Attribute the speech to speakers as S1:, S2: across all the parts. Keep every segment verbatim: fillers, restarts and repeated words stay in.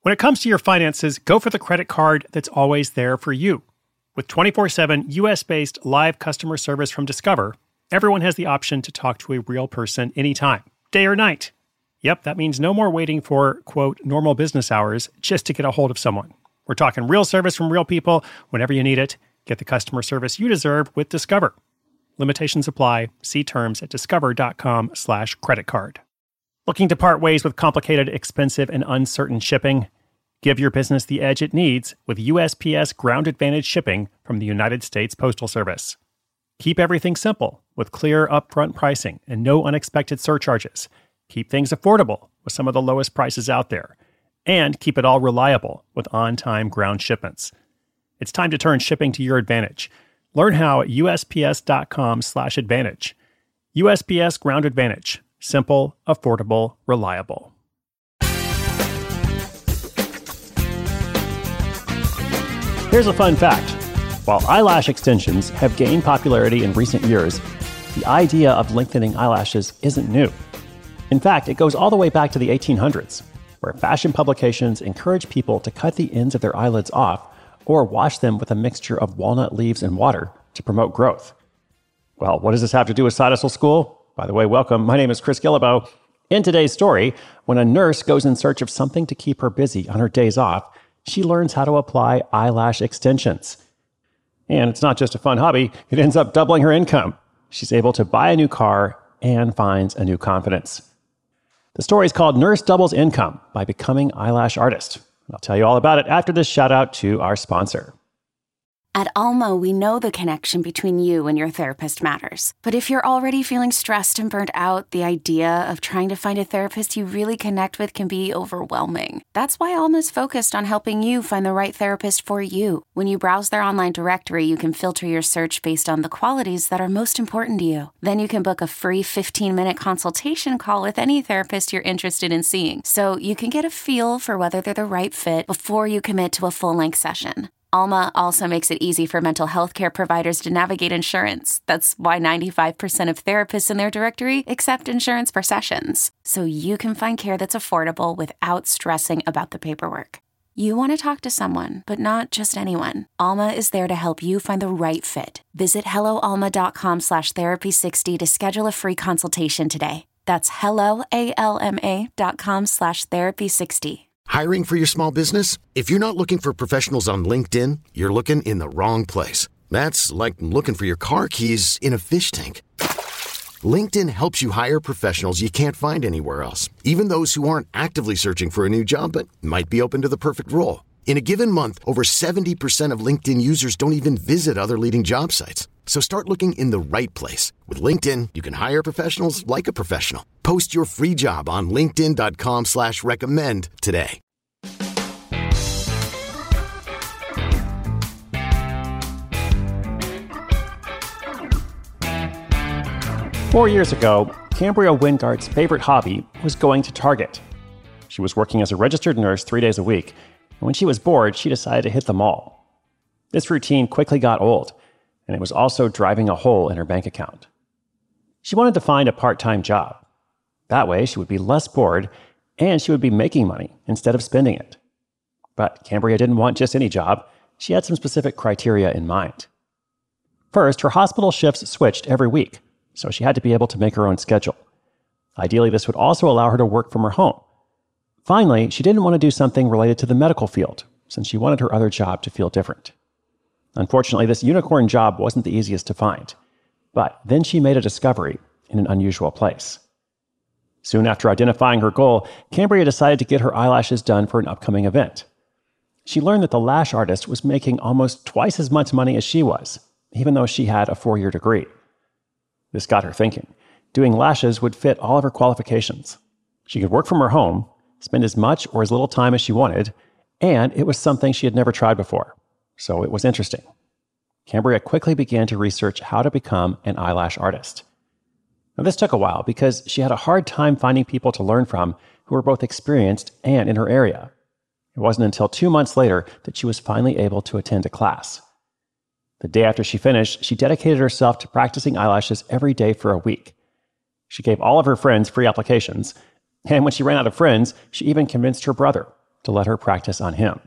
S1: When it comes to your finances, go for the credit card that's always there for you. With twenty-four seven U S-based live customer service from Discover, everyone has the option to talk to a real person anytime, day or night. Yep, that means no more waiting for, quote, normal business hours just to get a hold of someone. We're talking real service from real people whenever you need it. Get the customer service you deserve with Discover. Limitations apply. See terms at discover.com slash credit card. Looking to part ways with complicated, expensive, and uncertain shipping? Give your business the edge it needs with U S P S Ground Advantage shipping from the United States Postal Service. Keep everything simple with clear upfront pricing and no unexpected surcharges. Keep things affordable with some of the lowest prices out there. And keep it all reliable with on-time ground shipments. It's time to turn shipping to your advantage. Learn how at USPS.com slash advantage. U S P S Ground Advantage. Simple, affordable, reliable. Here's a fun fact. While eyelash extensions have gained popularity in recent years, the idea of lengthening eyelashes isn't new. In fact, it goes all the way back to the eighteen hundreds, where fashion publications encouraged people to cut the ends of their eyelids off or wash them with a mixture of walnut leaves and water to promote growth. Well, what does this have to do with Side Hustle School? By the way, welcome. My name is Chris Guillebeau. In today's story, when a nurse goes in search of something to keep her busy on her days off, she learns how to apply eyelash extensions. And it's not just a fun hobby, it ends up doubling her income. She's able to buy a new car and finds a new confidence. The story is called Nurse Doubles Income by Becoming Eyelash Artist. I'll tell you all about it after this shout out to our sponsor.
S2: At Alma, we know the connection between you and your therapist matters. But if you're already feeling stressed and burnt out, the idea of trying to find a therapist you really connect with can be overwhelming. That's why Alma's focused on helping you find the right therapist for you. When you browse their online directory, you can filter your search based on the qualities that are most important to you. Then you can book a free fifteen-minute consultation call with any therapist you're interested in seeing, so you can get a feel for whether they're the right fit before you commit to a full-length session. Alma also makes it easy for mental health care providers to navigate insurance. That's why ninety-five percent of therapists in their directory accept insurance for sessions, so you can find care that's affordable without stressing about the paperwork. You want to talk to someone, but not just anyone. Alma is there to help you find the right fit. Visit helloalma.com slash therapy60 to schedule a free consultation today. That's helloalma.com slash therapy60.
S3: Hiring for your small business? If you're not looking for professionals on LinkedIn, you're looking in the wrong place. That's like looking for your car keys in a fish tank. LinkedIn helps you hire professionals you can't find anywhere else, even those who aren't actively searching for a new job but might be open to the perfect role. In a given month, over seventy percent of LinkedIn users don't even visit other leading job sites. So start looking in the right place. With LinkedIn, you can hire professionals like a professional. Post your free job on linkedin.com slash recommend today.
S1: Four years ago, Cambria Wingard's favorite hobby was going to Target. She was working as a registered nurse three days a week, and when she was bored, she decided to hit the mall. This routine quickly got old, and it was also driving a hole in her bank account. She wanted to find a part-time job. That way, she would be less bored, and she would be making money instead of spending it. But Cambria didn't want just any job. She had some specific criteria in mind. First, her hospital shifts switched every week, so she had to be able to make her own schedule. Ideally, this would also allow her to work from her home. Finally, she didn't want to do something related to the medical field, since she wanted her other job to feel different. Unfortunately, this unicorn job wasn't the easiest to find. But then she made a discovery in an unusual place. Soon after identifying her goal, Cambria decided to get her eyelashes done for an upcoming event. She learned that the lash artist was making almost twice as much money as she was, even though she had a four-year degree. This got her thinking. Doing lashes would fit all of her qualifications. She could work from her home, spend as much or as little time as she wanted, and it was something she had never tried before. So it was interesting. Cambria quickly began to research how to become an eyelash artist. Now, this took a while because she had a hard time finding people to learn from who were both experienced and in her area. It wasn't until two months later that she was finally able to attend a class. The day after she finished, she dedicated herself to practicing eyelashes every day for a week. She gave all of her friends free applications, and when she ran out of friends, she even convinced her brother, to let her practice on him.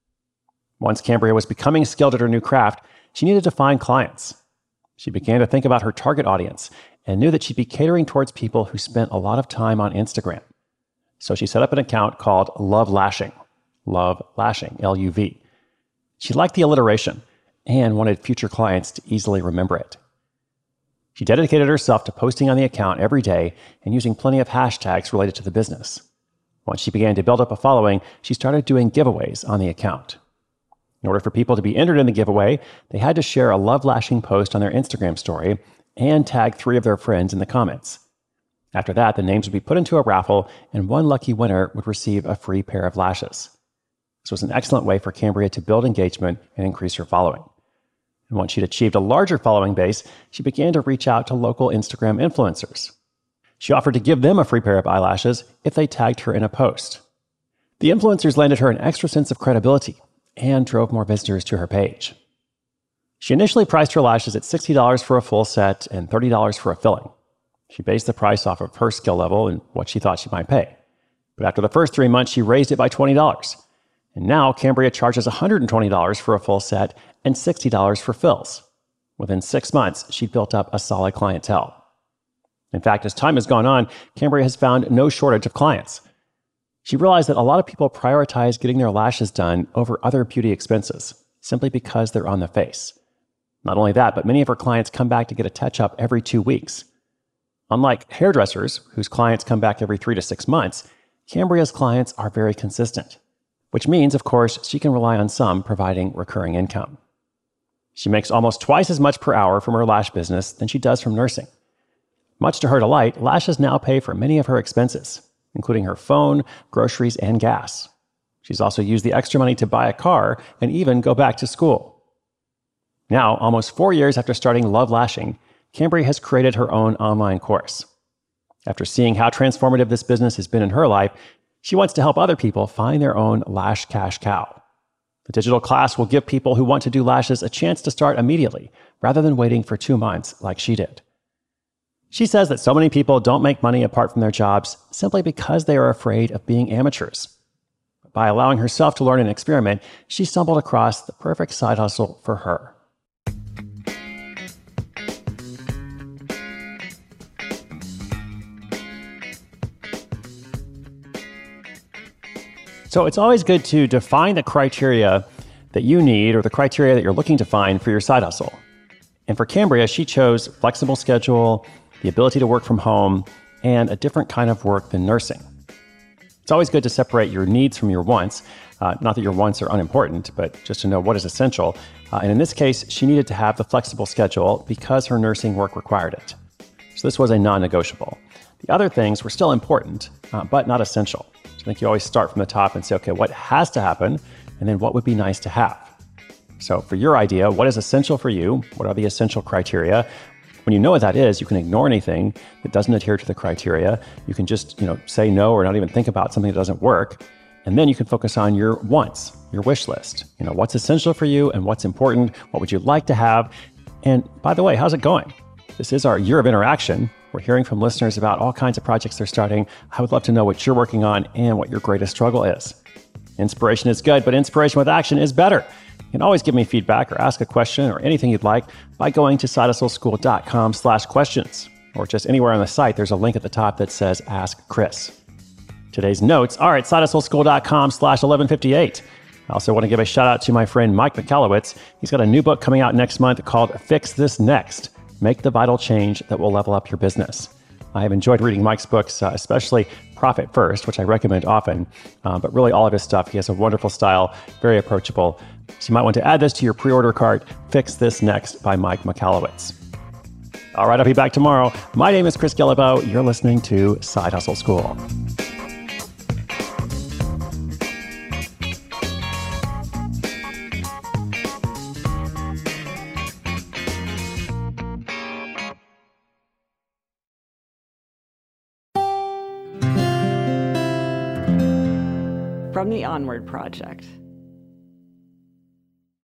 S1: Once Cambria was becoming skilled at her new craft, she needed to find clients. She began to think about her target audience and knew that she'd be catering towards people who spent a lot of time on Instagram. So she set up an account called Love Lashing. Love Lashing, L U V. She liked the alliteration and wanted future clients to easily remember it. She dedicated herself to posting on the account every day and using plenty of hashtags related to the business. Once she began to build up a following, she started doing giveaways on the account. In order for people to be entered in the giveaway, they had to share a Love Lashing post on their Instagram story and tag three of their friends in the comments. After that, the names would be put into a raffle, and one lucky winner would receive a free pair of lashes. This was an excellent way for Cambria to build engagement and increase her following. And once she'd achieved a larger following base, she began to reach out to local Instagram influencers. She offered to give them a free pair of eyelashes if they tagged her in a post. The influencers landed her an extra sense of credibility and drove more visitors to her page. She initially priced her lashes at sixty dollars for a full set and thirty dollars for a filling. She based the price off of her skill level and what she thought she might pay. But after the first three months, she raised it by twenty dollars. And now Cambria charges one hundred twenty dollars for a full set and sixty dollars for fills. Within six months, she'd built up a solid clientele. In fact, as time has gone on, Cambria has found no shortage of clients. She realized that a lot of people prioritize getting their lashes done over other beauty expenses, simply because they're on the face. Not only that, but many of her clients come back to get a touch-up every two weeks. Unlike hairdressers, whose clients come back every three to six months, Cambria's clients are very consistent, which means, of course, she can rely on some providing recurring income. She makes almost twice as much per hour from her lash business than she does from nursing. Much to her delight, lashes now pay for many of her expenses, including her phone, groceries, and gas. She's also used the extra money to buy a car and even go back to school. Now, almost four years after starting Love Lashing, Cambria has created her own online course. After seeing how transformative this business has been in her life, she wants to help other people find their own lash cash cow. The digital class will give people who want to do lashes a chance to start immediately, rather than waiting for two months like she did. She says that so many people don't make money apart from their jobs simply because they are afraid of being amateurs. By allowing herself to learn and experiment, she stumbled across the perfect side hustle for her. So it's always good to define the criteria that you need or the criteria that you're looking to find for your side hustle. And for Cambria, she chose flexible schedule, the ability to work from home, and a different kind of work than nursing. It's always good to separate your needs from your wants. Uh, not that your wants are unimportant, but just to know what is essential. Uh, and in this case, she needed to have the flexible schedule because her nursing work required it. So this was a non-negotiable. The other things were still important, uh, but not essential. So I think you always start from the top and say, okay, what has to happen? And then what would be nice to have? So for your idea, what is essential for you? What are the essential criteria? When you know what that is, you can ignore anything that doesn't adhere to the criteria. You can just, you know, say no or not even think about something that doesn't work. And then you can focus on your wants, your wish list. You know, what's essential for you and what's important? What would you like to have? And by the way, how's it going? This is our year of interaction. We're hearing from listeners about all kinds of projects they're starting. I would love to know what you're working on and what your greatest struggle is. Inspiration is good, but inspiration with action is better. You can always give me feedback or ask a question or anything you'd like by going to sidehustleschool.com slash questions, or just anywhere on the site. There's a link at the top that says Ask Chris. Today's notes are at sidehustleschool.com slash 1158. I also want to give a shout out to my friend Mike Michalowicz. He's got a new book coming out next month called Fix This Next. Make the vital change that will level up your business. I have enjoyed reading Mike's books, uh, especially Profit First, which I recommend often, uh, but really all of his stuff. He has a wonderful style, very approachable. So you might want to add this to your pre-order cart, Fix This Next by Mike Michalowicz. All right, I'll be back tomorrow. My name is Chris Guillebeau. You're listening to Side Hustle School.
S4: From the Onward Project.